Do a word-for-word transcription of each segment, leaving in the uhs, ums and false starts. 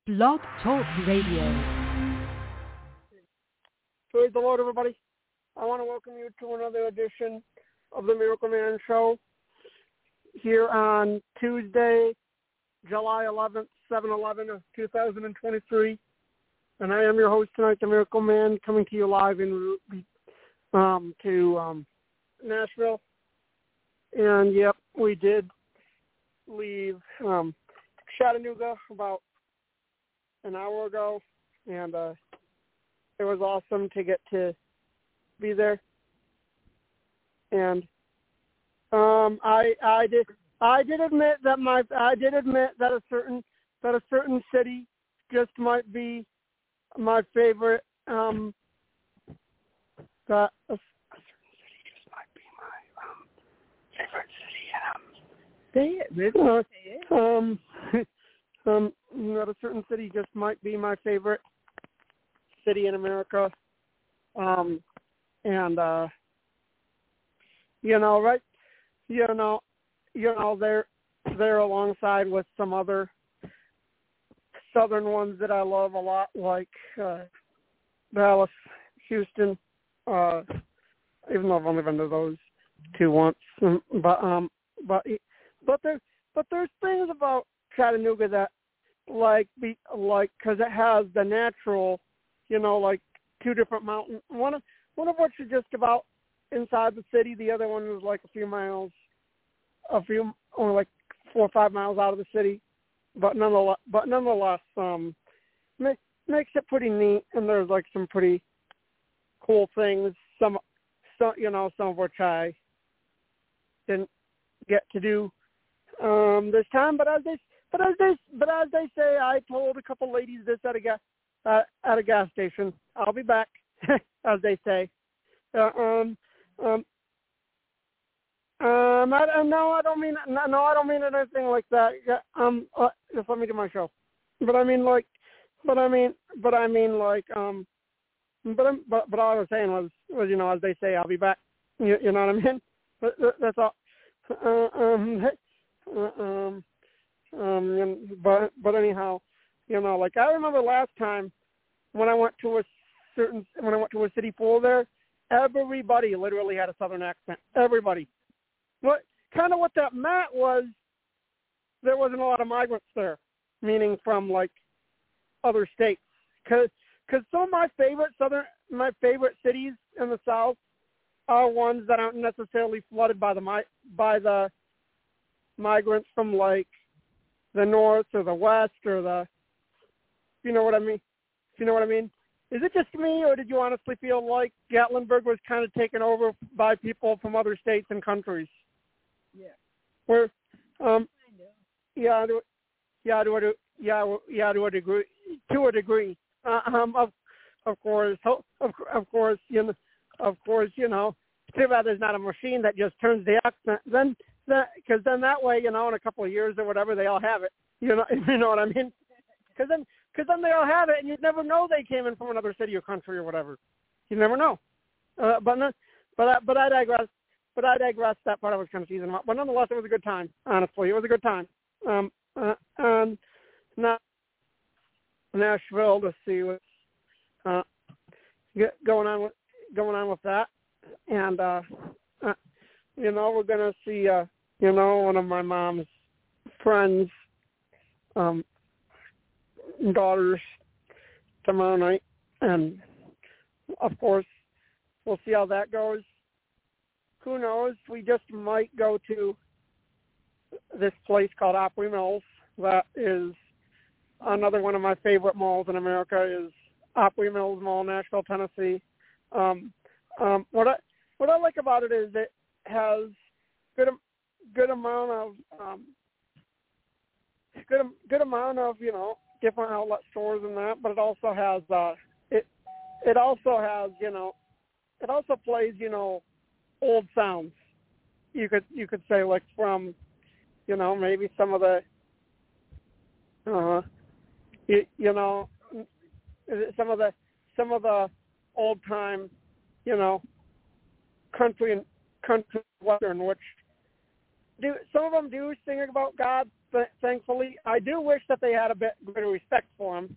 Blog Talk Radio. Praise the Lord, everybody. I want to welcome you to another edition of the Miracle Man Show here on Tuesday, July eleventh, seven eleven of two thousand twenty-three. And I am your host tonight, the Miracle Man, coming to you live in um, to um, Nashville. And, yep, we did leave um, Chattanooga about an hour ago, and uh, it was awesome to get to be there. And um, I I did I did admit that my I did admit that a certain that a certain city just might be my favorite. Um, that a, a certain city just might be my um, favorite city. Say it, Rick. Uh, Say it. Um, um, that a certain city just might be my favorite city in America. Um, and uh, you know, right? You know, you know, they're they're alongside with some other southern ones that I love a lot, like uh, Dallas, Houston. Uh, even though I've only been to those two once, but um, but but there's but there's things about Chattanooga that like be like because it has the natural, you know, like two different mountains. One of one of which is just about inside the city. The other one is like a few miles, a few only like four or five miles out of the city. But nonetheless, but nonetheless, um, make, makes it pretty neat. And there's like some pretty cool things. Some, some you know, some of which I didn't get to do um, this time. But as they, but as they, but as they say, I told a couple ladies this at a gas uh, at a gas station. I'll be back, as they say. Uh, um, um, um, I, uh, no, I don't mean no, no, I don't mean anything like that. Yeah, um, uh, just let me do my show. But I mean, like, but I mean, but I mean, like, um, but I'm, but but all I was saying was, was you know, as they say, I'll be back. You, you know what I mean? But, that's all. Uh, um, uh, um, um, and, but but anyhow, you know, like I remember last time when I went to a certain when I went to a city pool there, everybody literally had a southern accent. Everybody. What kind of what that meant was there wasn't a lot of migrants there, meaning from like other states. Because because some of my favorite southern my favorite cities in the South are ones that aren't necessarily flooded by the by the migrants from like the north or the west or the you know what I mean. You know what I mean? Is it just me, or did you honestly feel like Gatlinburg was kind of taken over by people from other states and countries? Yeah. Where, um, yeah, to, yeah, to a, yeah, yeah, to a degree, to a degree. Uh, um, of, of course, of, of course, you know, of course, you know. Too bad there's not a machine that just turns the accent. Then, that because then that way, you know, in a couple of years or whatever, they all have it. You know, you know what I mean? Because then. Because then they all have it, and you'd never know they came in from another city or country or whatever. You never know. Uh, but no, but I, but I digress. But I digress. That part I was kind of teasing about. But nonetheless, it was a good time. Honestly, it was a good time. Um, uh, and not Nashville to see what's uh, get, going on with going on with that. And uh, uh, you know, we're gonna see. Uh, you know, one of my mom's friends. Um, daughters tomorrow night, and of course we'll see how that goes. Who knows, we just might go to this place called Opry Mills. That is another one of my favorite malls in America, is Opry Mills Mall, Nashville, Tennessee. Um, um, what I what I like about it is it has good good amount of um, good good amount of you know different outlet stores and that, but it also has uh, it. It also has you know, it also plays you know, old sounds. You could you could say like from, you know, maybe some of the, uh, you, you know, some of the some of the old time, you know, country and country western, which do some of them do sing about God. But thankfully, I do wish that they had a bit greater respect for him.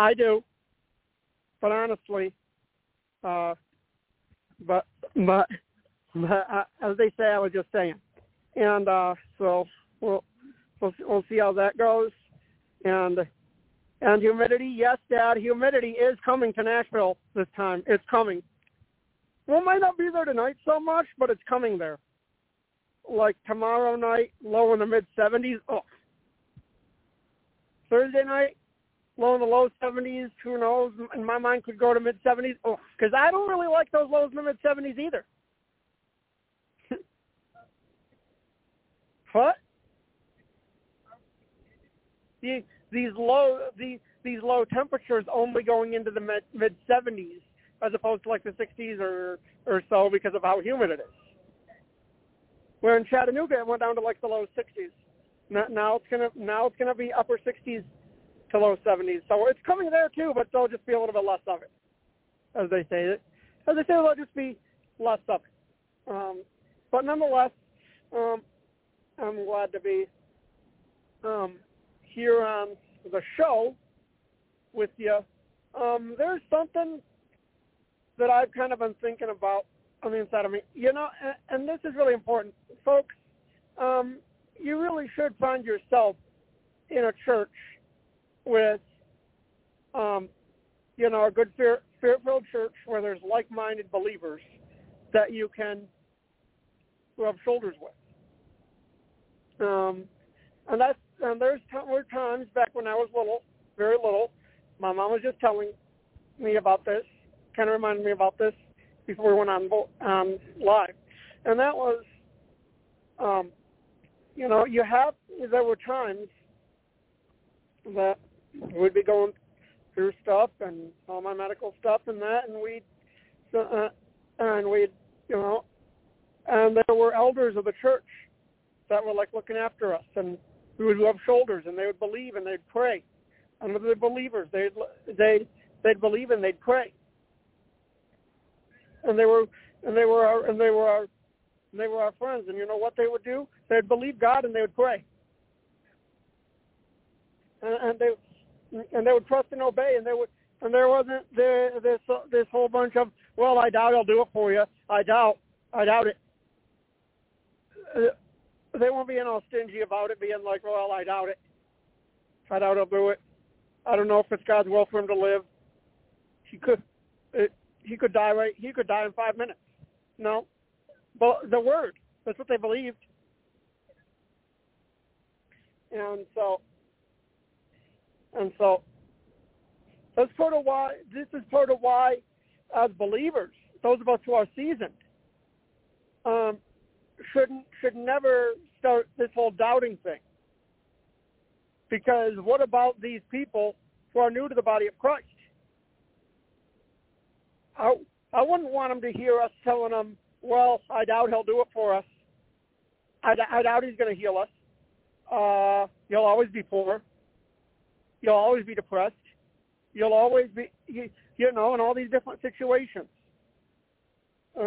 I do. But honestly, uh, but but but uh, as they say, I was just saying, and uh, so we'll, we'll we'll see how that goes, and and humidity, yes, Dad, humidity is coming to Nashville this time. It's coming. Well, it might not be there tonight so much, but it's coming there. Like tomorrow night, low in the mid seventies. Oh. Thursday night, low in the low seventies. Who knows? In my mind, could go to mid seventies. Oh, because I don't really like those lows in the mid seventies either. What? These these low these these low temperatures only going into the mid mid seventies as opposed to like the sixties or or so because of how humid it is. Where in Chattanooga it went down to like the low sixties. Now, now it's gonna now it's gonna be upper sixties to low seventies. So it's coming there too, but there'll just be a little bit less of it, as they say it. As they say, there'll just be less of it. Um, but nonetheless, um, I'm glad to be um, here on the show with you. Um, there's something that I've kind of been thinking about on the inside of me. You know, and, and this is really important. Folks, um, you really should find yourself in a church with, um, you know, a good spirit-filled church where there's like-minded believers that you can rub shoulders with. Um, and that's and there's t- were times back when I was little, very little. My mom was just telling me about this, kind of reminded me about this before we went on um, live, and that was, um, you know, you have there were times that we'd be going through stuff and all my medical stuff and that, and we'd uh, and we'd you know, and there were elders of the church that were like looking after us, and we would rub shoulders, and they would believe and they'd pray. And the believers, they'd they'd they'd believe and they'd pray. And they were and they were our and they were our and they were our friends. And you know what they would do? They'd believe God and they would pray. And, and they and they would trust and obey. And they would and there wasn't there this this whole bunch of, well, I doubt I'll do it for you. I doubt I doubt it. Uh, They won't be all stingy about it, being like, well, I doubt it. I doubt he'll do it. I don't know if it's God's will for him to live. He could, it, he could die right. He could die in five minutes. No, but the word. That's what they believed. And so, and so, that's part of why. This is part of why, as believers, those of us who are seasoned, um, shouldn't should never start this whole doubting thing. Because what about these people who are new to the body of Christ? I, I wouldn't want them to hear us telling them, well, I doubt he'll do it for us. I, I doubt he's going to heal us. Uh, you'll always be poor. You'll always be depressed. You'll always be, you, you know, in all these different situations. Uh,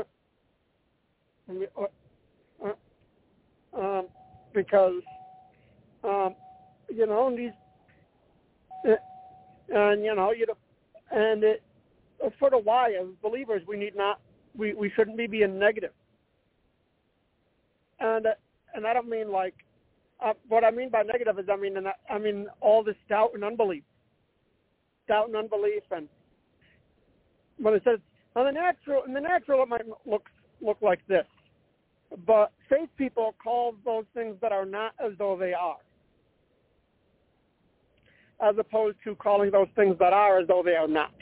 uh, um, because, um, you know, and these, uh, and you know, you know, and it, sort of why, as believers, we need not, we, we shouldn't be being negative. And uh, and I don't mean like, uh, what I mean by negative is I mean, and I mean all this doubt and unbelief, doubt and unbelief, and when it says on the natural, in the natural, it might look look like this. But faith people call those things that are not as though they are, as opposed to calling those things that are as though they are not.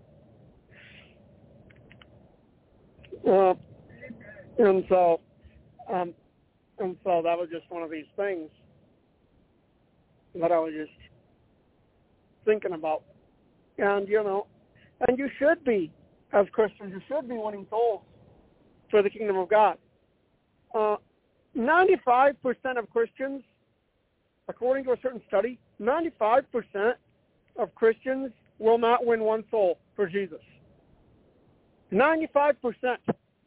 Uh, and so, um, and so that was just one of these things that I was just thinking about. And, you know, and you should be, as Christians, you should be winning souls for the kingdom of God. Uh, ninety-five percent of Christians, according to a certain study, ninety-five percent of Christians will not win one soul for Jesus. ninety-five percent.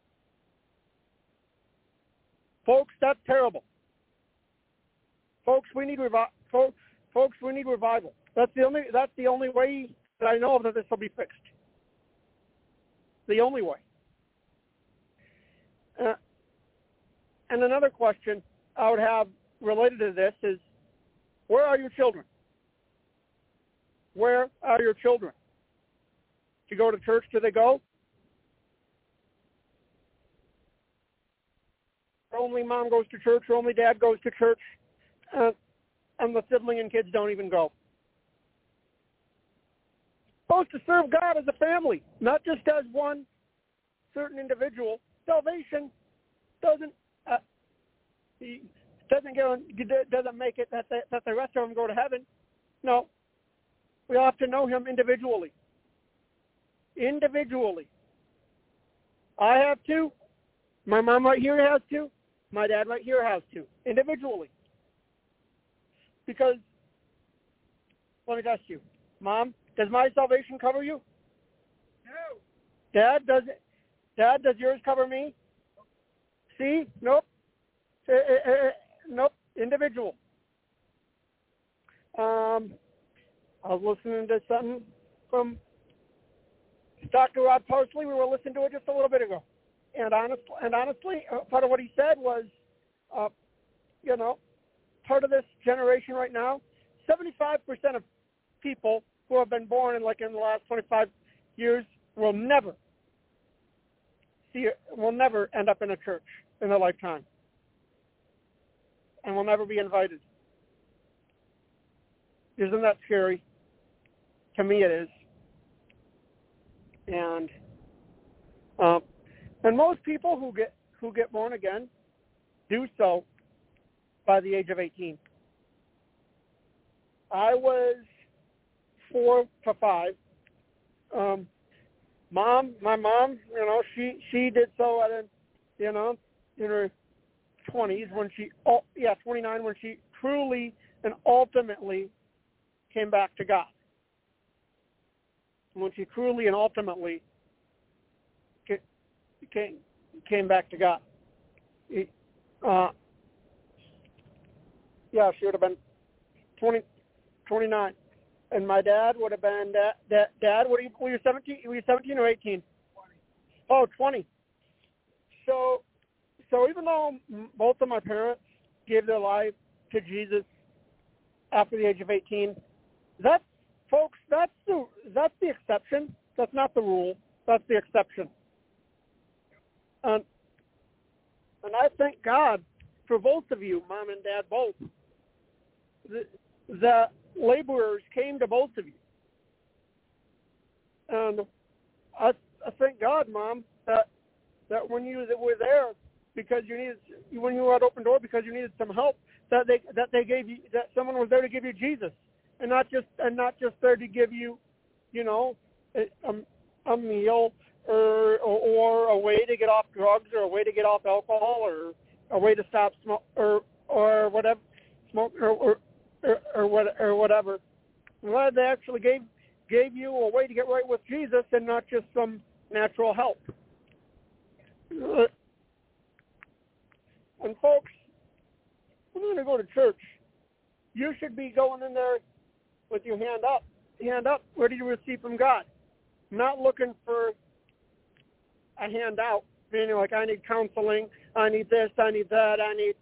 Folks, that's terrible. Folks, we need revi- folks, folks, we need revival. That's the only. That's the only way that I know that this will be fixed. The only way. Uh, and another question I would have related to this is, where are your children? Where are your children? To go to church, do they go? Only mom goes to church, or only dad goes to church, uh, and the sibling and kids don't even go. Supposed to serve God as a family, not just as one certain individual. Salvation doesn't uh, doesn't go doesn't make it that the, that the rest of them go to heaven. No, we all have to know Him individually. Individually, I have to. My mom right here has to. My dad right here has to. Individually, because let me ask you, Mom, does my salvation cover you? No. Dad, does it? Dad, does yours cover me? See? Nope. Uh, uh, uh, nope. Individual. Um, I was listening to something from Doctor Rod Parsley. We were listening to it just a little bit ago. And, honest, and honestly, uh, part of what he said was, uh, you know, part of this generation right now, seventy-five percent of people who have been born in like in the last twenty-five years will never see, will never end up in a church in their lifetime, and will never be invited. Isn't that scary? To me, it is. And um, and most people who get who get born again do so by the age of eighteen. I was four to five. Um, mom, my mom, you know, she she did so at a, you know, in her twenties when she, oh, yeah, twenty-nine when she truly and ultimately came back to God. When she truly and ultimately came came back to God. Uh, yeah, she would have been twenty, twenty-nine. And my dad would have been, dad, dad, dad what are you, were you seventeen? Were you seventeen or eighteen? twenty. Oh, twenty. So, so even though both of my parents gave their life to Jesus after the age of eighteen, that's, folks, that's the, that's the exception. That's not the rule. That's the exception. And, and I thank God for both of you, Mom and Dad, both. The, the laborers came to both of you. And I, I thank God, Mom, that that when you that were there because you needed, when you were at Open Door because you needed some help, that they that they gave you, that someone was there to give you Jesus, and not just and not just there to give you, you know, a, a meal or, or or a way to get off drugs or a way to get off alcohol or a way to stop smoke or or whatever smoke or or, or, or, what, or whatever. I'm glad they actually gave gave you a way to get right with Jesus and not just some natural help. And folks, when you're going to go to church, you should be going in there with your hand up. Hand up, ready to receive from God. Not looking for a handout, meaning like I need counseling, I need this, I need that, I need,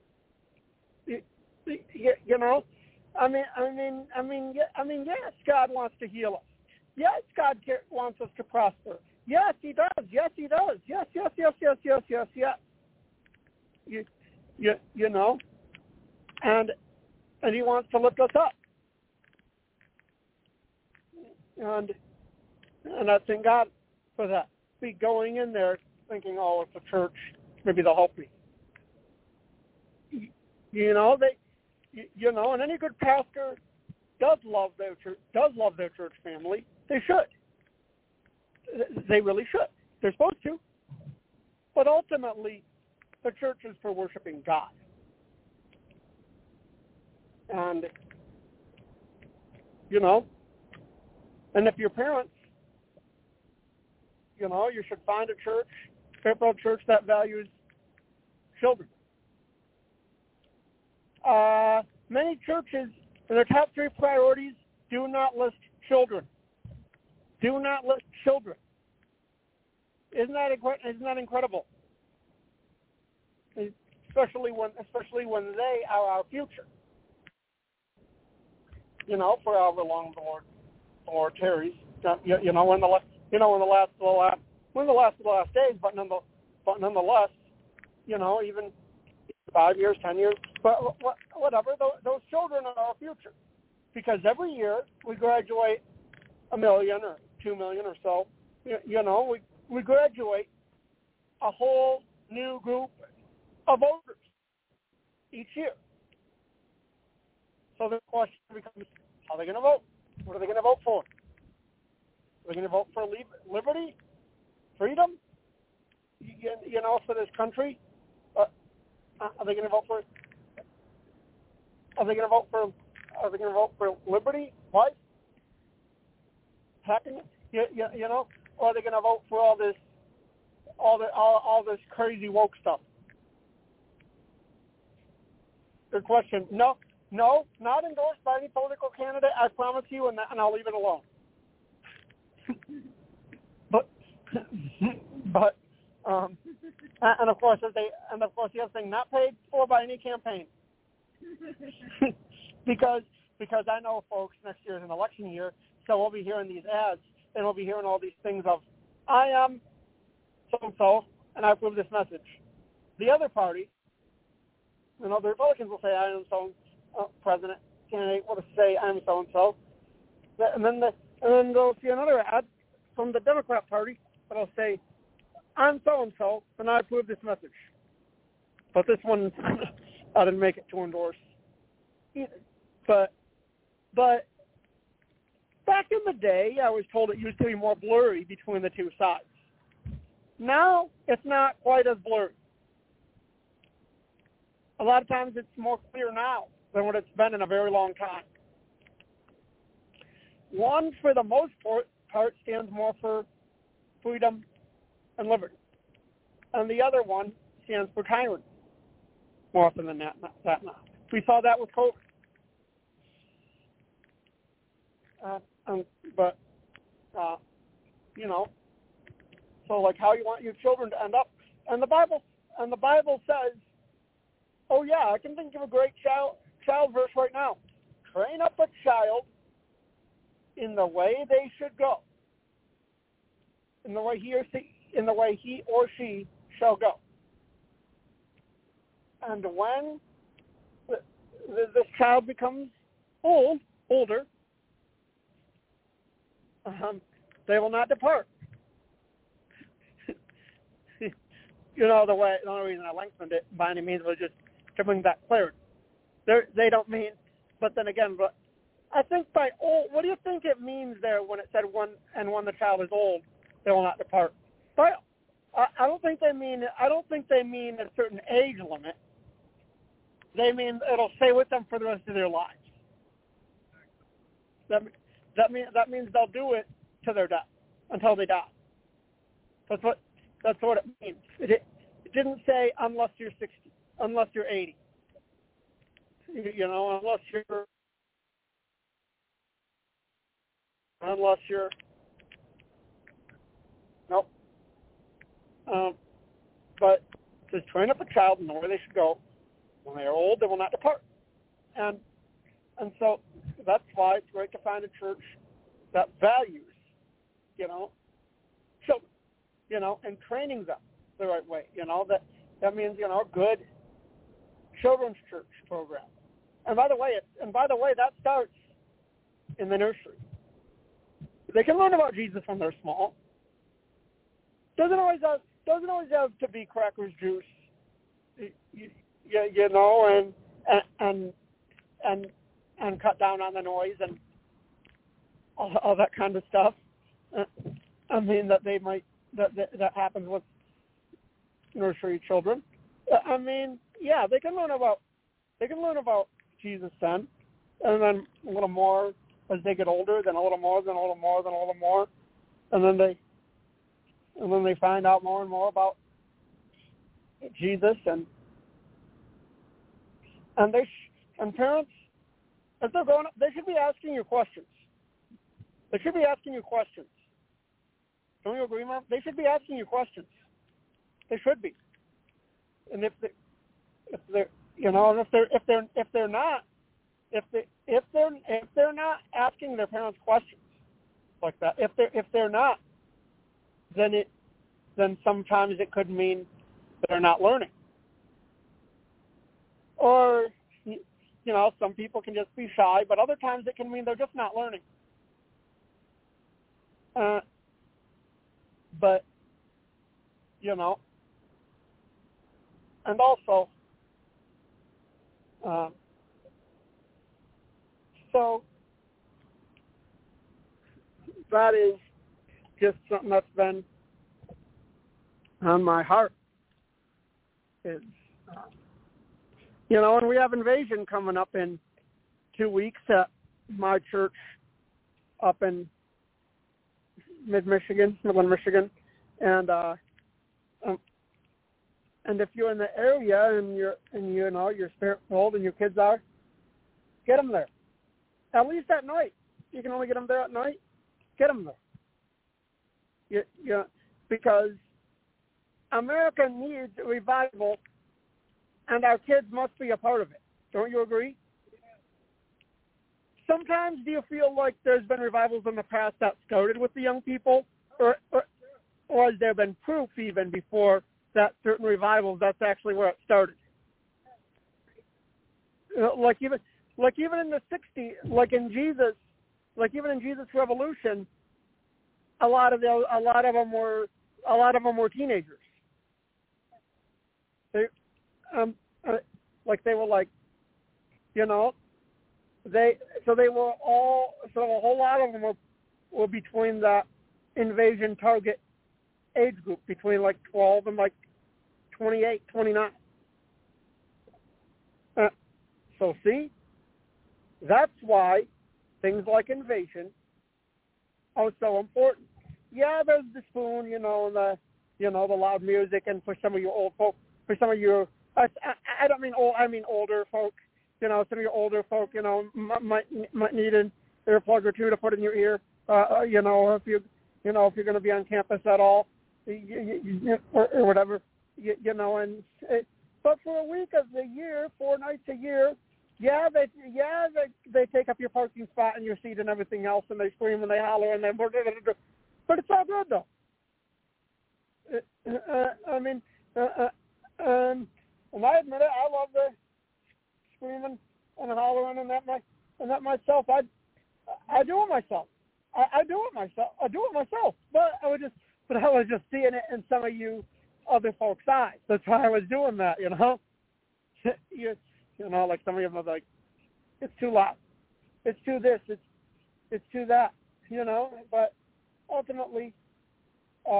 you, you know. I mean, I mean, I mean, I mean, yes, God wants to heal us. Yes, God wants us to prosper. Yes, He does. Yes, He does. Yes, yes, yes, yes, yes, yes, yes. You, you, you know, and and He wants to lift us up. And and I thank God for that. Be going in there thinking, oh, it's a church, maybe they'll help me. You, you know, they, you, you know, and any good pastor does love their church, does love their church family. They should. They really should. They're supposed to. But ultimately, the church is for worshiping God. And, you know, and if your parents, you know, you should find a church, Fairfield Church, that values children. Uh, many churches, in their top three priorities, do not list children. do not list children. Isn't that isn't that incredible? Especially when especially when they are our future. You know, for however long the Lord the Lord tarries. You, you know, when the you know when the last the last when the last of the last days, but nonetheless, but nonetheless, you know, even five years, ten years, but whatever. Those children are our future, because every year we graduate a million or two million or so. You, you know, we we graduate a whole new group of voters each year. So the question becomes, how are they going to vote? What are they going to vote for? Are they going to vote for liberty, freedom, you, you know, for this country? Uh, are they going to vote for? Are they going to vote for? Are they going to vote for liberty, life, happiness? You, you, you know, or are they going to vote for all this, all the all, all this crazy woke stuff? Good question. No, no, not endorsed by any political candidate. I promise you, and, and I'll leave it alone. but, but, um, and of course, they, and of course, the other thing, not paid for by any campaign, because because I know, folks, next year is an election year, so we'll be hearing these ads, and we'll be hearing all these things of, I am so and so, and I approve this message. The other party, you know, the Republicans will say, I am so uh, president candidate will say, I am so and so, and then the and then they'll see another ad from the Democrat Party that'll say, I'm so and so, and I approve this message. But this one, I didn't make it to endorse either. But but back in the day, I was told it used to be more blurry between the two sides. Now it's not quite as blurry. A lot of times it's more clear now than what it's been in a very long time. One, for the most part, stands more for freedom and liberty. And the other one stands for tyranny more often than that, that now. We saw that with COVID. Uh, um, but, uh, you know, so like how you want your children to end up. And the Bible, and the Bible says, oh yeah, I can think of a great child, child verse right now. Train up a child in the way they should go, in the way he or she, in the way he or she shall go. And when the, the, this child becomes old, older, um, they will not depart. You know, the way the only reason I lengthened it by any means was just to bring that clarity. They're, they don't mean, but then again, but I think by old, what do you think it means there when it said when and when the child is old, they will not depart? But I, I don't think they mean I don't think they mean a certain age limit. They mean it'll stay with them for the rest of their lives. That that means that means they'll do it to their death until they die. That's what that's what it means. It, it didn't say unless you're sixty, unless you're eighty. You, you know, unless you're unless you're nope. Um, but just train up a child and know where they should go. When they are old, they will not depart. And and so that's why it's great to find a church that values, you know, children, you know, and training them the right way. You know, that that means, you know, a good children's church program. And by the way, it, and by the way, that starts in the nursery. They can learn about Jesus when they're small. Doesn't always have doesn't always have to be crackers, juice, you, you, you know, and and and and cut down on the noise and all, all that kind of stuff. I mean that they might that, that that happens with nursery children. I mean, yeah, they can learn about they can learn about Jesus then, and then a little more as they get older, then a little more, then a little more, then a little more, and then they and then they find out more and more about Jesus, and and they sh- and parents, as they're growing up, they should be asking you questions. They should be asking you questions. Don't you agree, Mom? They should be asking you questions. They should be. And if they, if they're, you know, and if they're, if they're, if they're not, if they, if they're, if they're not asking their parents questions like that, if they're, if they're not, then it, then sometimes it could mean they're not learning. Or, you know, some people can just be shy, but other times it can mean they're just not learning. Uh, but, you know, and also, uh, so that is just something that's been on my heart. Is, uh, you know, and we have Invasion coming up in two weeks at my church up in mid-Michigan, Midland, Michigan. And, uh, um, and if you're in the area and you're, and you know, you're spirit-filled and your kids are, get them there. At least at night. You can only get them there at night. Get them there. You, you, because America needs a revival, and our kids must be a part of it. Don't you agree? Sometimes do you feel like there's been revivals in the past that started with the young people, or, or, or has there been proof even before that certain revivals that's actually where it started? Like even like even in the sixties, like in Jesus, like even in Jesus' Revolution, a lot of the, a lot of them were a lot of them were teenagers. They, um, uh, like they were like, you know, they so they were all so a whole lot of them were were between the Invasion target age group, between like twelve and like twenty-eight, twenty-nine. Uh, so see, that's why things like Invasion are so important. Yeah, there's the spoon, you know, the you know the loud music, and for some of your old folk, for some of your I, I, I don't mean old, I mean older folk. You know, some of your older folk, you know, might might need an earplug or two to put in your ear. Uh, you know, if you you know if you're going to be on campus at all, you, you, you, or, or whatever. You, you know, and it, but for a week of the year, four nights a year, yeah, they yeah they they take up your parking spot and your seat and everything else, and they scream and they holler and they, but it's all good though. Uh, I mean, uh, uh, um, and I admit it, I love the screaming and hollering and that my and that myself. I I do it myself. I, I do it myself. I do it myself. But I was just but I was just seeing it in some of you other folks' eyes. That's why I was doing that, you know. you, you know, like some of them are like, it's too loud, it's too this, it's it's too that, you know. But ultimately, uh,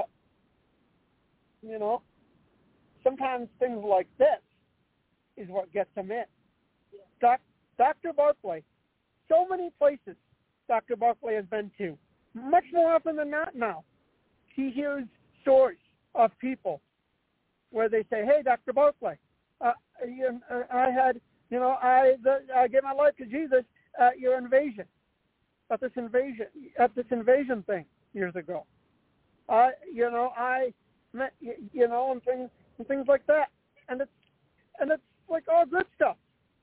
you know, sometimes things like this is what gets them in. Doc, Doctor Barclay, so many places Doctor Barclay has been to, much more often than not now. He hears stories of people where they say, "Hey, Doctor Barclay, uh, you, uh, I had, you know, I the, I gave my life to Jesus at your invasion, at this invasion, at this invasion thing years ago. I, you know, I met, you, you know, and things and things like that, and it's and it's like all good stuff.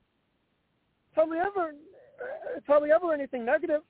Tell me ever, uh, tell me ever anything negative.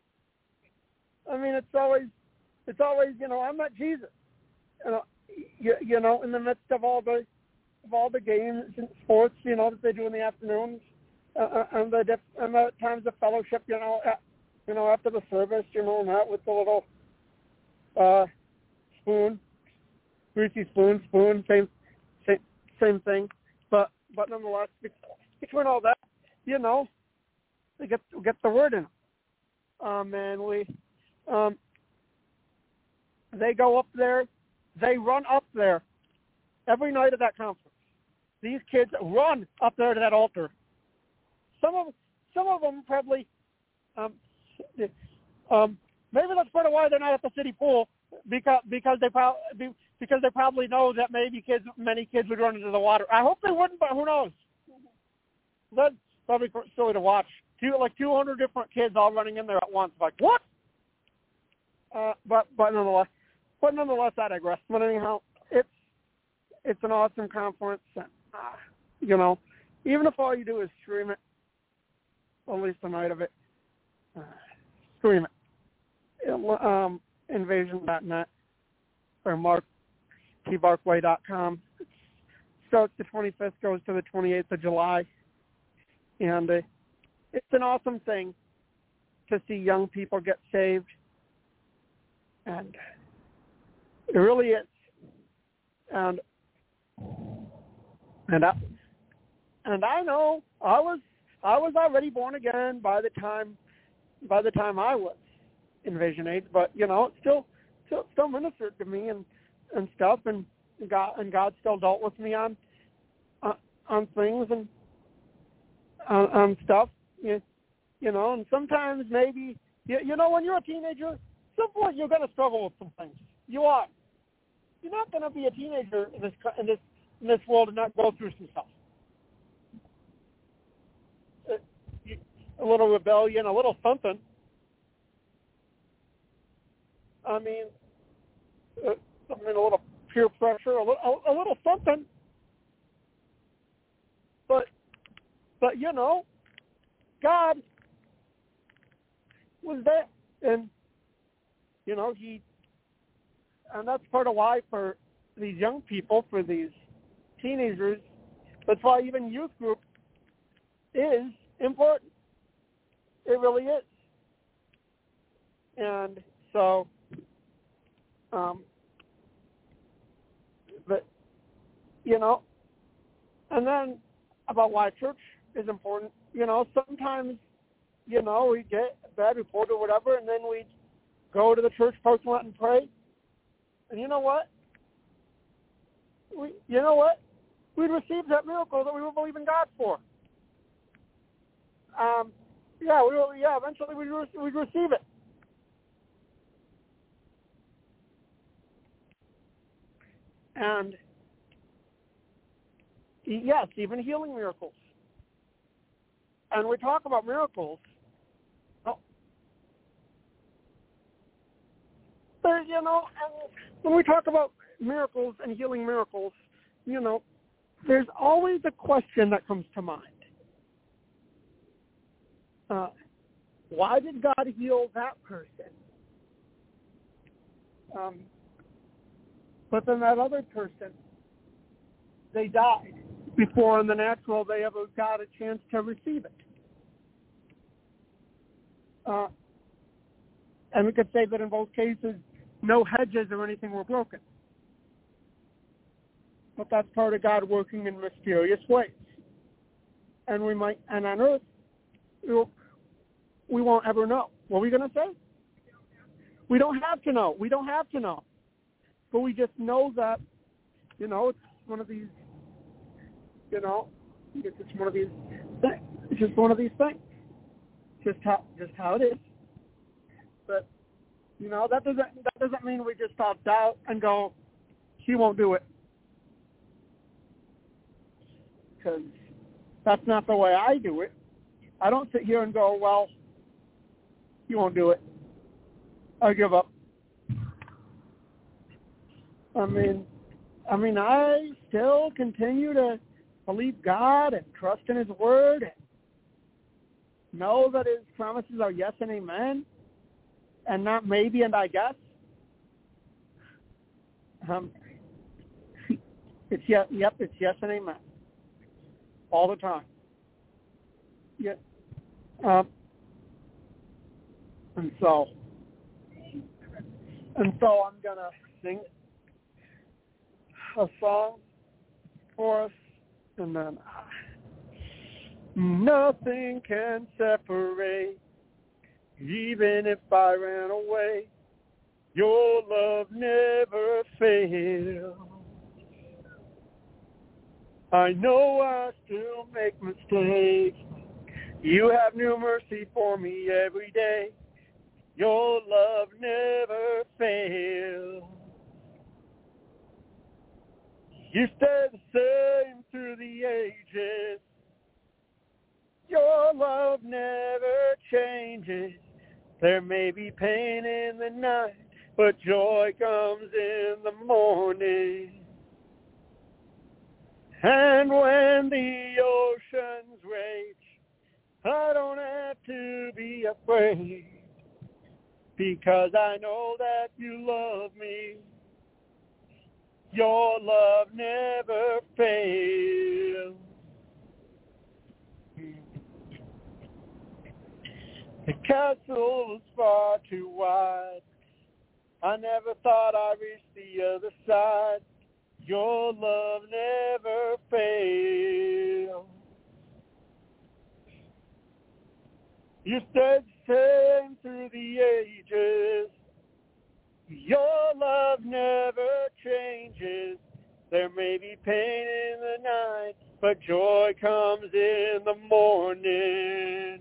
I mean, it's always, it's always, you know, I'm not Jesus. You know, you, you know, in the midst of all the, of all the games and sports, you know, that they do in the afternoons, uh, and the and the times of fellowship, you know, at, you know, after the service, you know, and that with the little uh, spoon, greasy spoon, spoon, same, same, same thing. But but nonetheless, between all that, you know, they get get the word in. Um, and we, um, they go up there, they run up there every night of that conference. These kids run up there to that altar. Some of some of them probably, um, um, maybe that's part of why they're not at the city pool, because because they probably because they probably know that maybe kids many kids would run into the water. I hope they wouldn't, but who knows? That's probably silly to watch. Two, like two hundred different kids all running in there at once. Like, what? Uh, but, but nonetheless, but nonetheless, I digress. But anyhow, it's it's an awesome conference. And, uh, you know, even if all you do is stream it, at least the night of it, uh, stream it. it um, invasion dot net or mark t barkway dot com. It starts the twenty-fifth, goes to the twenty-eighth of July. And uh, it's an awesome thing to see young people get saved. And it really is. And and I, and I know I was I was already born again by the time by the time I was in Vision Age, but you know, it still still still ministered to me and, and stuff, and God and God still dealt with me on on, on things and on, on stuff, you, you know, and sometimes maybe you, you know when you're a teenager, at some point you're going to struggle with some things. You are. You're not going to be a teenager in this in this in this world and not go through some stuff. A little rebellion, a little something. I mean, uh, I mean, a little peer pressure, a little, a, a little something. But, but you know, God was there, and you know he, and that's part of why for these young people, for these teenagers, that's why even youth group is important. It really is. And so, um, but, you know, and then about why church is important, you know, sometimes, you know, we get a bad report or whatever, and then we go to the church parking lot and pray. And you know what? We, you know what? We'd receive that miracle that we would believe in God for. Um, yeah, we will, yeah, eventually we'd, re- we'd receive it. And, yes, even healing miracles. And we talk about miracles. Oh, but, you know, and when we talk about miracles and healing miracles, you know, there's always a question that comes to mind. Uh, why did God heal that person? Um, but then that other person, they died before in the natural they ever got a chance to receive it. Uh, and we could say that in both cases, no hedges or anything were broken. But that's part of God working in mysterious ways. And we might, and on earth, we'll, we won't ever know. What are we going to say? We don't have to know. We don't have to know. But we just know that, you know, it's one of these, you know, it's just one of these things. It's just one of these things. Just how, just how it is. But, you know, that doesn't, that doesn't mean we just stop doubt and go, he won't do it. Because that's not the way I do it. I don't sit here and go, well, you won't do it. I give up. I mean, I mean, I still continue to believe God and trust in His Word and know that His promises are yes and amen, and not maybe and I guess. Um, it's yes, yep, it's yes and amen, all the time. Yeah. Um, and so, and so I'm gonna sing a song for us, and then uh, nothing can separate, even if I ran away. Your love never fails. I know I still make mistakes. You have new mercy for me every day. Your love never fails. You stay the same through the ages. Your love never changes. There may be pain in the night, but joy comes in the morning. And when the oceans rage, I don't have to be afraid, because I know that you love me. Your love never fails. The castle is far too wide. I never thought I'd reach the other side. Your love never fails. You stayed the same through the ages. Your love never changes. There may be pain in the night, but joy comes in the morning.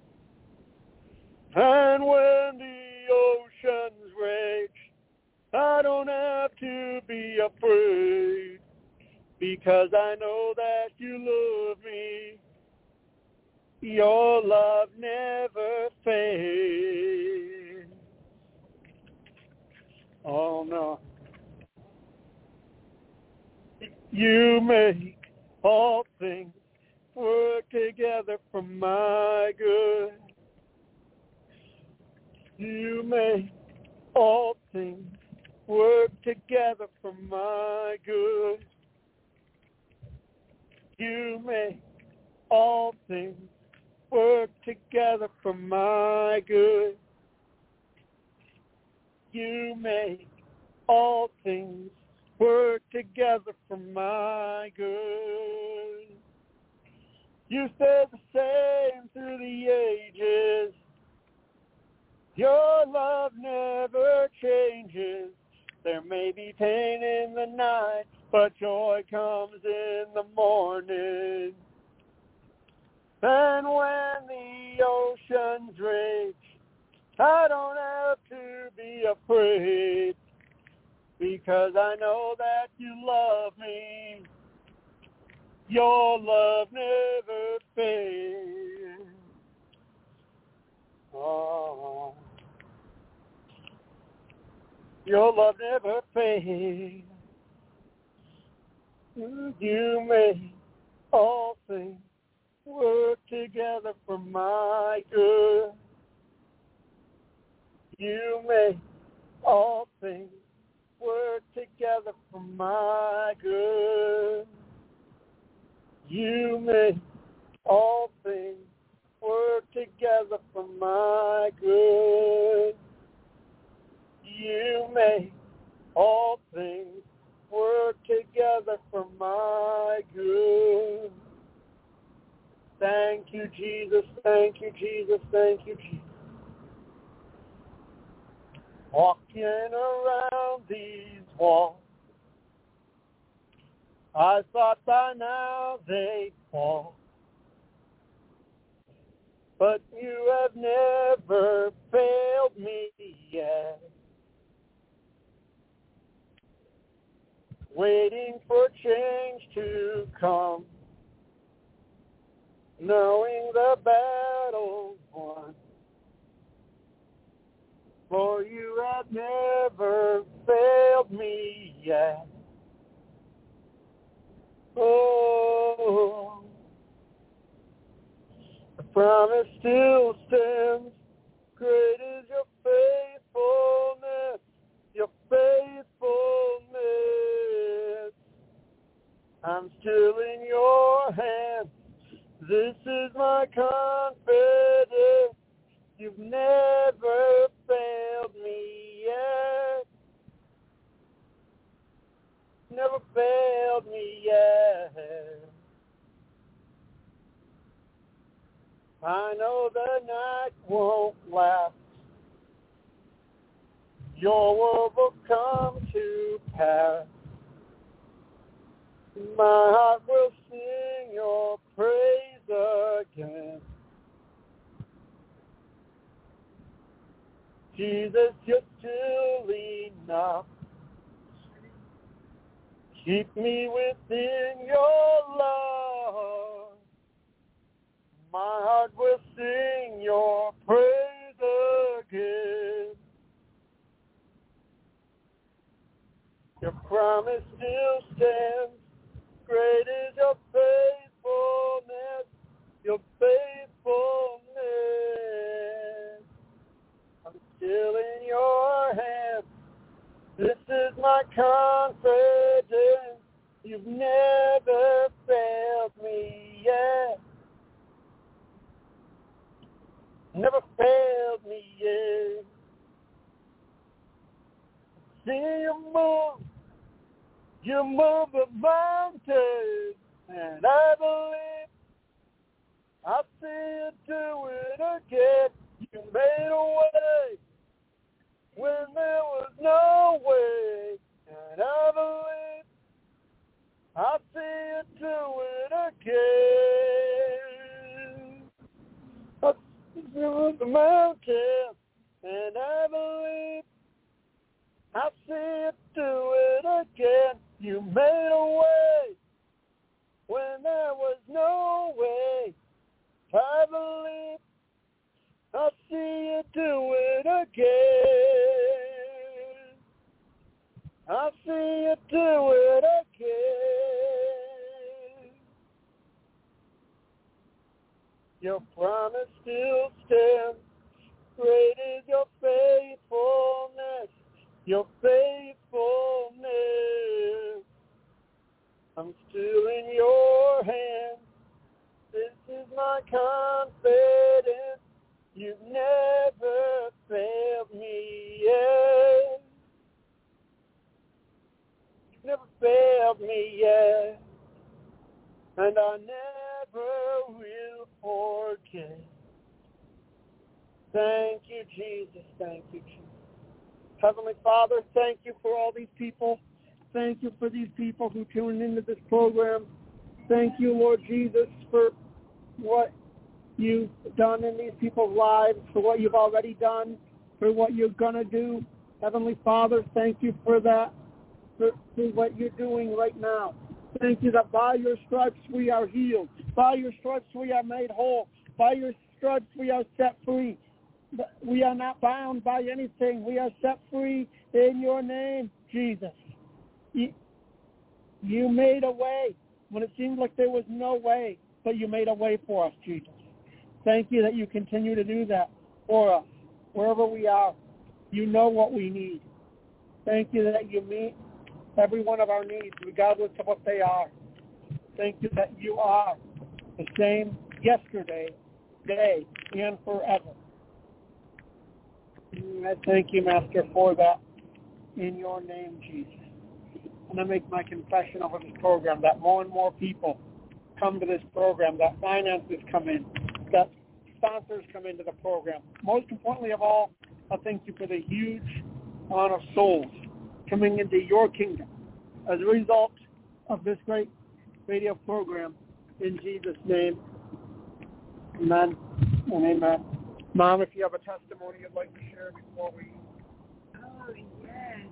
And when the oceans rage, I don't have to be afraid, because I know that you love me. Your love never fades. Oh no. You make all things work together for my good. You make all things work together for my good. You make all things work together for my good. You make all things work together for my good. You stayed the same through the ages. Your love never changes. There may be pain in the night, but joy comes in the morning. And when the oceans rage, I don't have to be afraid, because I know that you love me. Your love never fades. Oh, your love never fades. You make all things work together for my good. You make all things work together for my good. You make all things work together for my good. You make all things work together for my good. Thank you, Jesus. Thank you, Jesus. Thank you, Jesus. Walking around these walls, I thought by now they'd fall, but you have never failed me yet. Waiting for change to come, knowing the battle's won, for you have never failed me yet. Oh, the promise still stands. Great is your faithfulness, your faithfulness. I'm still in your hands. This is my confidence. You've never failed me yet. Never failed me yet. I know the night won't last. Your word will come to pass. My heart will sing your praise again. Jesus, you're still enough. Keep me within your love. My heart will sing your praise again. Your promise still stands. Great is your faithfulness, your faithfulness. I'm still in your hands. This is my confidence. You've never failed me yet. Never failed me yet. See you move. You move the mountains, and I believe I'll see you do it again. You made a way when there was no way, and I believe I'll see you do it again. I'll move the mountains, and I believe I'll see you do it again. You made a way when there was no way. I believe I'll see you do it again. I'll see you do it again. Your promise still stands. Great is your faithfulness. Your faithfulness. I'm still in your hands. This is my confidence. You've never failed me yet. You've never failed me yet. And I never will forget. Thank you, Jesus. Thank you, Jesus. Heavenly Father, thank you for all these people. Thank you for these people who tuned into this program. Thank you, Lord Jesus, for what you've done in these people's lives, for what you've already done, for what you're going to do. Heavenly Father, thank you for that, for, for what you're doing right now. Thank you that by your stripes we are healed. By your stripes we are made whole. By your stripes we are set free. We are not bound by anything. We are set free in your name, Jesus. You, you made a way when it seemed like there was no way, but you made a way for us, Jesus. Thank you that you continue to do that for us, wherever we are. You know what we need. Thank you that you meet every one of our needs, regardless of what they are. Thank you that you are the same yesterday, today, and forever. I thank you, Master, for that in your name, Jesus. And I make my confession over this program that more and more people come to this program, that finances come in, that sponsors come into the program. Most importantly of all, I thank you for the huge amount of souls coming into your kingdom as a result of this great radio program. In Jesus' name, amen and amen. Mom, if you have a testimony you'd like to share before we... Oh, yes.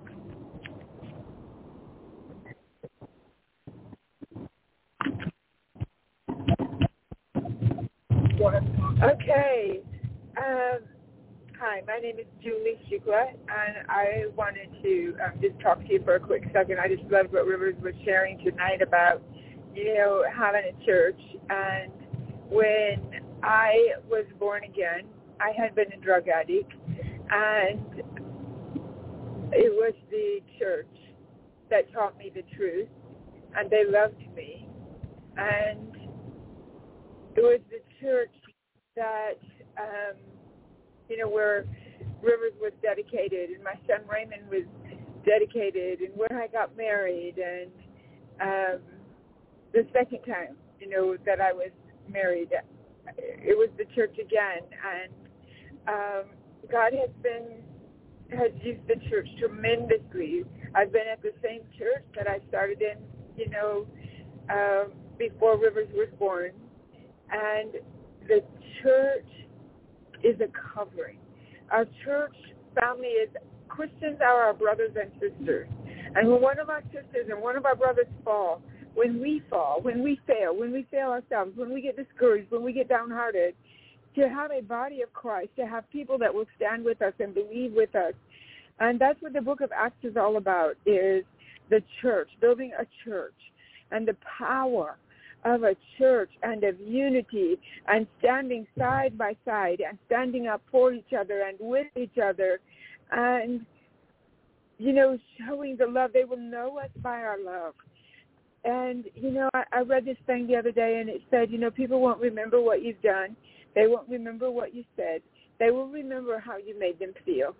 Go ahead. Okay. Um, hi, my name is Julie Shikwa, and I wanted to um, just talk to you for a quick second. I just loved what Rivers was sharing tonight about, you know, having a church. And when I was born again, I had been a drug addict, and it was the church that taught me the truth, and they loved me. And it was the church that, um, you know, where Rivers was dedicated, and my son Raymond was dedicated, and where I got married, and um, the second time, you know, that I was married, it was the church again. And um, God has been, has used the church tremendously. I've been at the same church that I started in, you know, um, before Rivers was born. And the church is a covering. Our church family is, Christians are our brothers and sisters. And when one of our sisters and one of our brothers fall, when we fall, when we fail, when we fail ourselves, when we get discouraged, when we get downhearted, to have a body of Christ, to have people that will stand with us and believe with us. And that's what the book of Acts is all about, is the church, building a church, and the power of a church and of unity and standing side by side and standing up for each other and with each other and, you know, showing the love. They will know us by our love. And, you know, I, I read this thing the other day, and it said, you know, people won't remember what you've done. They won't remember what you said. They will remember how you made them feel.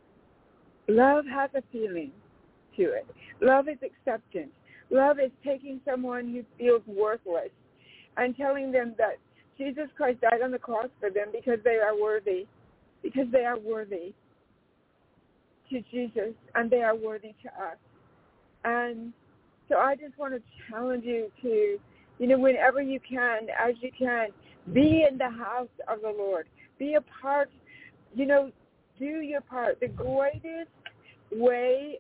Love has a feeling to it. Love is acceptance. Love is taking someone who feels worthless and telling them that Jesus Christ died on the cross for them because they are worthy, because they are worthy to Jesus and they are worthy to us. And so I just want to challenge you to, you know, whenever you can, as you can, be in the house of the Lord. Be a part, you know, do your part. The greatest way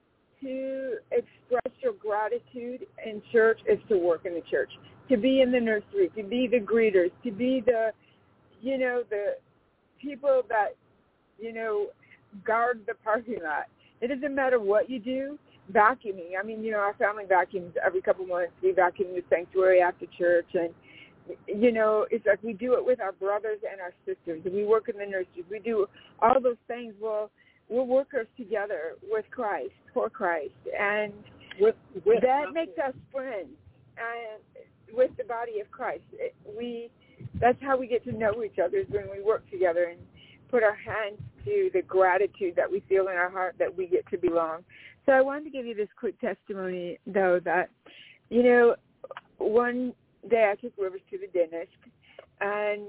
to express your gratitude in church is to work in the church, to be in the nursery, to be the greeters, to be the, you know, the people that, you know, guard the parking lot. It doesn't matter what you do. Vacuuming. I mean, you know, our family vacuums every couple months. We vacuum the sanctuary after church, and, you know, it's like we do it with our brothers and our sisters. We work in the nurseries. We do all those things. Well, we're workers together with Christ, for Christ, and with, with that nothing. Makes us friends and with the body of Christ. It, we that's how we get to know each other, is when we work together and put our hands to the gratitude that we feel in our heart that we get to belong. So I wanted to give you this quick testimony, though, that, you know, one day I took Rivers to the dentist, and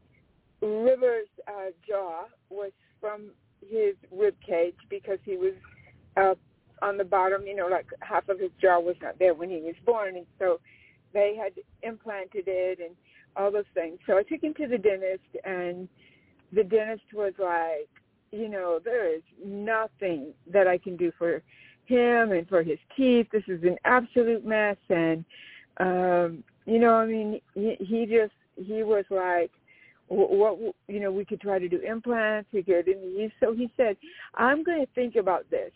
Rivers' uh, jaw was from his rib cage because he was uh, on the bottom, you know, like half of his jaw was not there when he was born, and so they had implanted it and all those things. So I took him to the dentist, and the dentist was like, you know, there is nothing that I can do for him and for his teeth. This is an absolute mess. And, um, you know, I mean, he, he just, he was like, what, you know, we could try to do implants. We could, and he, so he said, I'm going to think about this,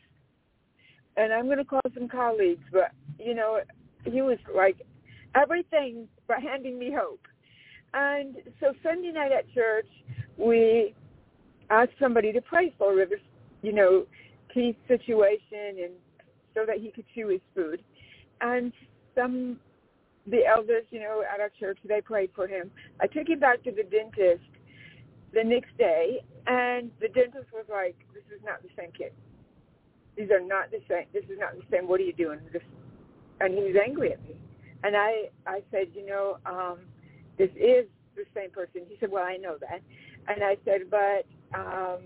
and I'm going to call some colleagues. But, you know, he was like everything but handing me hope. And so Sunday night at church, we asked somebody to pray for Rivers, you know, teeth situation, and so that he could chew his food. And some, the elders, you know, at our church, they prayed for him. I took him back to the dentist the next day, and the dentist was like, this is not the same kid. These are not the same. This is not the same. What are you doing? This, and he was angry at me. And I, I said, you know, um, this is the same person. He said, well, I know that. And I said, but um,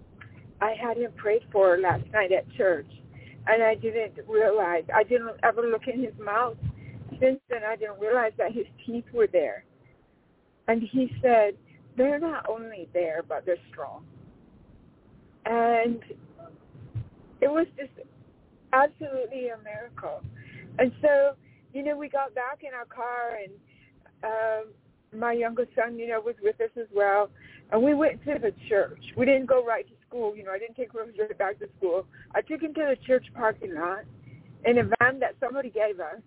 I had him prayed for last night at church, and I didn't realize, I didn't ever look in his mouth. Since then, I didn't realize that his teeth were there. And he said, they're not only there, but they're strong. And it was just absolutely a miracle. And so, you know, we got back in our car, and um, my youngest son, you know, was with us as well. And we went to the church. We didn't go right to school. You know, I didn't take Rivers back to school. I took him to the church parking lot in a van that somebody gave us.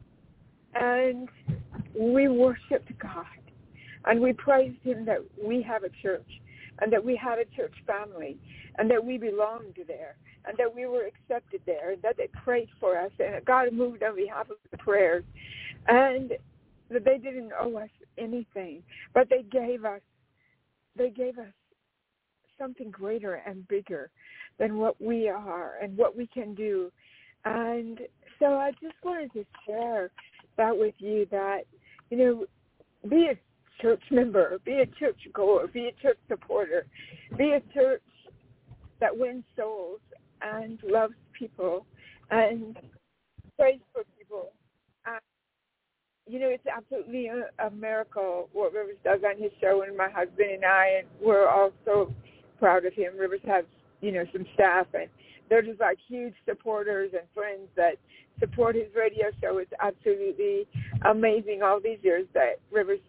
And we worshiped God. And we praised him that we have a church, and that we had a church family, and that we belonged there, and that we were accepted there, and that they prayed for us, and that God moved on behalf of the prayers, and that they didn't owe us anything, but they gave us They gave us something greater and bigger than what we are and what we can do. And so I just wanted to share that with you, that, you know, be a church member, be a church goer, be a church supporter, be a church that wins souls and loves people and prays for people. And, you know, it's absolutely a, a miracle what Rivers does on his show, and my husband and I, and we're all so proud of him. Rivers has, you know, some staff, and they're just like huge supporters and friends that support his radio show. It's absolutely amazing all these years that Rivers,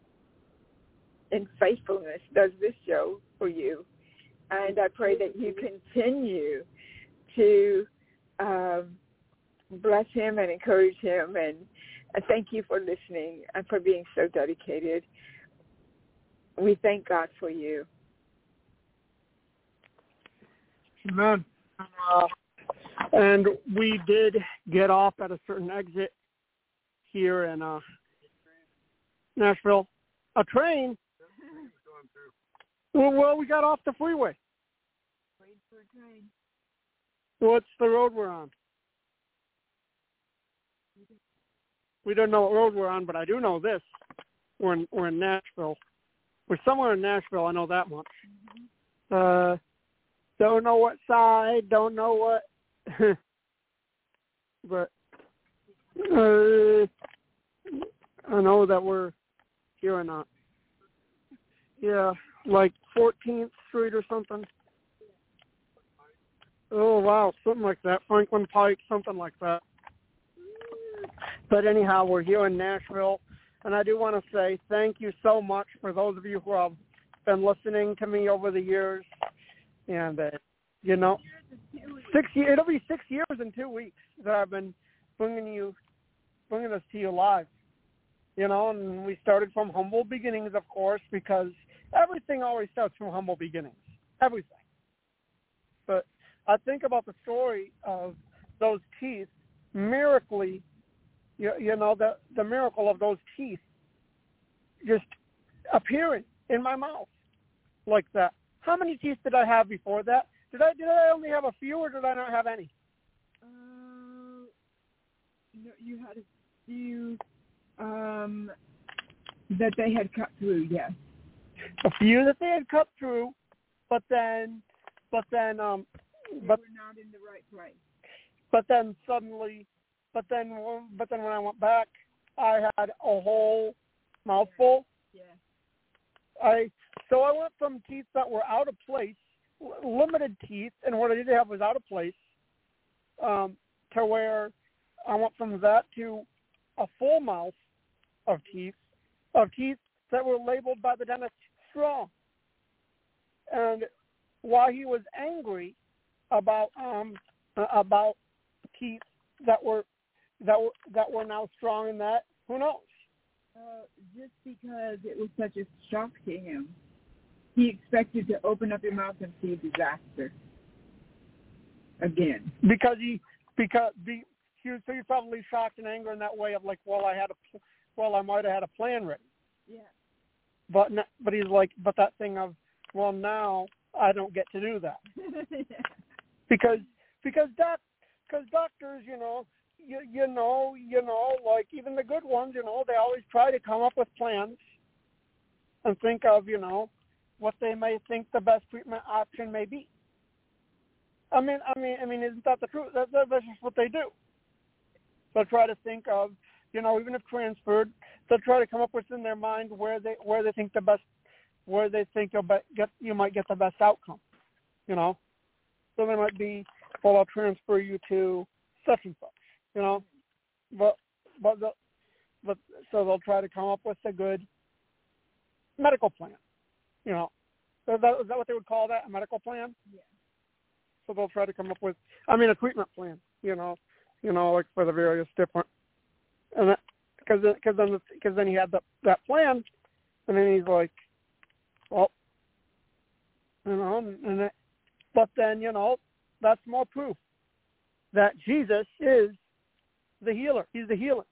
in faithfulness, does this show for you. And I pray that you continue to um, bless him and encourage him. And uh, thank you for listening and for being so dedicated. We thank God for you. Amen. Uh, and we did get off at a certain exit here in uh, Nashville. A train? Well, well, we got off the freeway. Wait for a train. What's the road we're on? We don't know what road we're on, but I do know this. We're in, we're in Nashville. We're somewhere in Nashville, I know that much. Mm-hmm. Uh, don't know what side, don't know what, but uh, I know that we're here in, uh, yeah, like fourteenth Street or something. Oh, wow, something like that. Franklin Pike, something like that. But anyhow, we're here in Nashville, and I do want to say thank you so much for those of you who have been listening to me over the years. And, uh, you know, six years, it'll be six years in two weeks that I've been bringing you, bringing this to you live. You know, and we started from humble beginnings, of course, because everything always starts from humble beginnings. Everything. But I think about the story of those teeth miraculously, you, you know, the, the miracle of those teeth just appearing in my mouth like that. How many teeth did I have before that? Did I did I only have a few, or did I not have any? Uh, no, you had a few um, that they had cut through, yes. A few that they had cut through, but then, but then, um, they but were not in the right place. But then suddenly, but then, but then when I went back, I had a whole mouthful. Yeah. I so I went from teeth that were out of place, limited teeth, and what I did have was out of place, um, to where I went from that to a full mouth of teeth, of teeth that were labeled by the dentist strong. And while he was angry about um about teeth that were that were that were now strong in that, who knows? Uh, just because it was such a shock to him, he expected to open up your mouth and see a disaster again. Because he because the he was, so he's probably shocked and angry in that way of like, well, I had a well, I might have had a plan written. Yeah. But but he's like, but that thing of, well, now I don't get to do that. Yeah. Because because doc because doctors, you know, you you know you know like even the good ones, you know, they always try to come up with plans and think of, you know, what they may think the best treatment option may be. I mean I mean I mean isn't that the truth? That, that, that's just what they do. They'll try to think of, you know, even if transferred, they'll try to come up with in their mind where they where they think the best where they think you'll be, get you might get the best outcome. You know, so they might be, well, I'll transfer you to such and such. You know, but but the, but so they'll try to come up with a good medical plan. You know, is that, is that what they would call that, a medical plan? Yeah. So they'll try to come up with, I mean, a treatment plan. You know, you know, like for the various different, and that, because because then because then he had the, that plan, and then he's like, well, you know, and, and it, but then, you know, that's more proof that Jesus is the healer. He's the healer.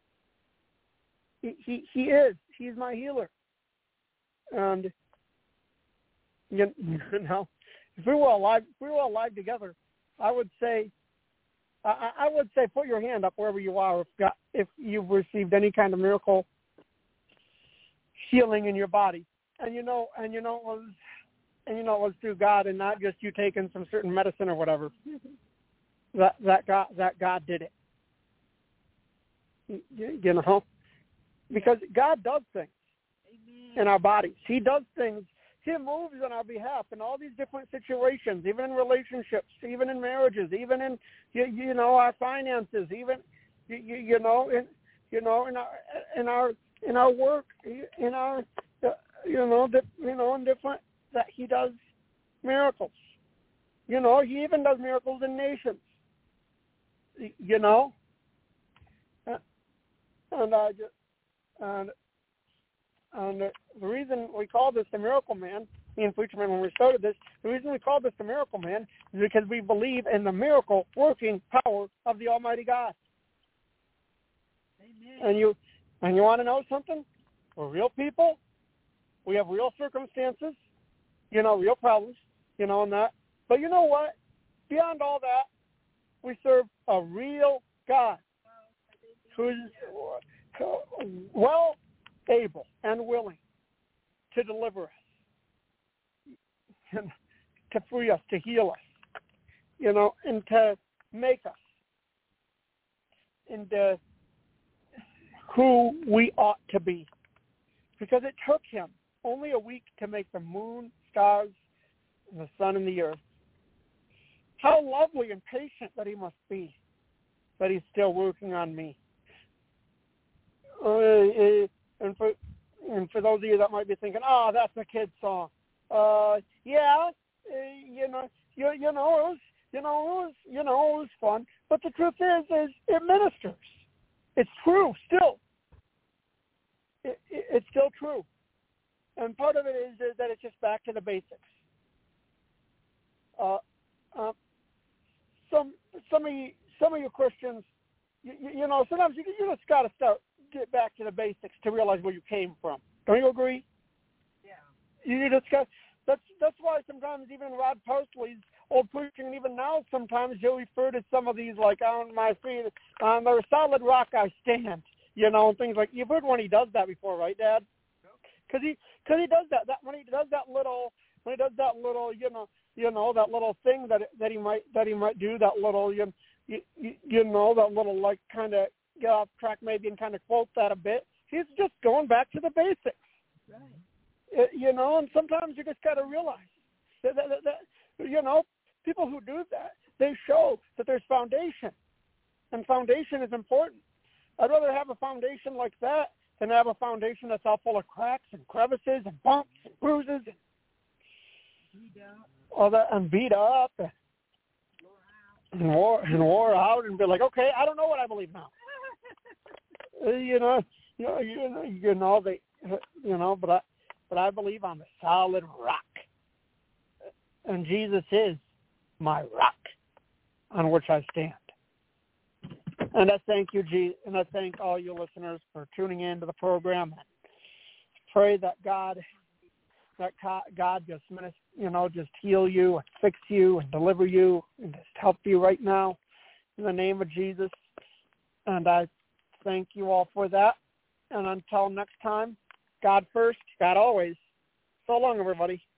He he, he is. He's my healer. And you, you know, if we were alive, if we were alive together, I would say, I, I would say, put your hand up wherever you are if got, if you've received any kind of miracle healing in your body. And you know, and you know it was, and you know it was through God and not just you taking some certain medicine or whatever. that that God that God did it. You, you know, because God does things in our bodies. He does things. He moves on our behalf in all these different situations, even in relationships, even in marriages, even in you, you know our finances, even you, you, you know in you know in our in our in our work, in our uh, you know that you know in different that He does miracles. You know, He even does miracles in nations. you know, and I just and and the reason we call this the Miracle Man, me and Preacher Man, when we started this, the reason we call this the Miracle Man is because we believe in the miracle working power of the Almighty God. Amen. And you and you want to know something? We're real people. We have real circumstances, you know, real problems, you know, and that. But you know what? Beyond all that, we serve a real God who's well able and willing to deliver us, and to free us, to heal us, you know, and to make us into who we ought to be. Because it took him only a week to make the moon, stars, and the sun and the earth. How lovely and patient that he must be, that he's still working on me. Uh, and for and for those of you that might be thinking, oh, that's a kid's song. Uh, yeah, uh, you know, you, you know, it was, you know, it was, you know, it was fun. But the truth is, is it ministers. It's true still. It, it, it's still true. And part of it is, is that it's just back to the basics. Uh, uh, some some of you, some of you Christians, you, you know, sometimes you, you just got to start get back to the basics to realize where you came from. Don't you agree? Yeah. You just got. That's that's why sometimes even Rod Parsley's old preaching, and even now sometimes you'll refer to some of these like on my feet, on the solid rock I stand, you know, and things like. You've heard when he does that before, right, Dad? Because he, cause he does that, that when he does that little, when he does that little, you know, you know, that little thing that that he might that he might do, that little, you, you, you know, that little like kind of get off track maybe and kind of quote that a bit. He's just going back to the basics, right? It, you know, and sometimes you just got to realize that, that, that, that, you know, people who do that, they show that there's foundation, and foundation is important. I'd rather have a foundation like that than have a foundation that's all full of cracks and crevices and bumps and bruises and all that, and beat up and, and wore and wore out, and be like, okay, I don't know what I believe now. you know, you know, you know, you know, they, you know, but I, but I believe on the solid rock, and Jesus is my rock on which I stand. And I thank you, G, and I thank all you listeners for tuning in to the program. Pray that God, that God just, you know, just heal you and fix you and deliver you and just help you right now in the name of Jesus. And I thank you all for that. And until next time, God first, God always. So long, everybody.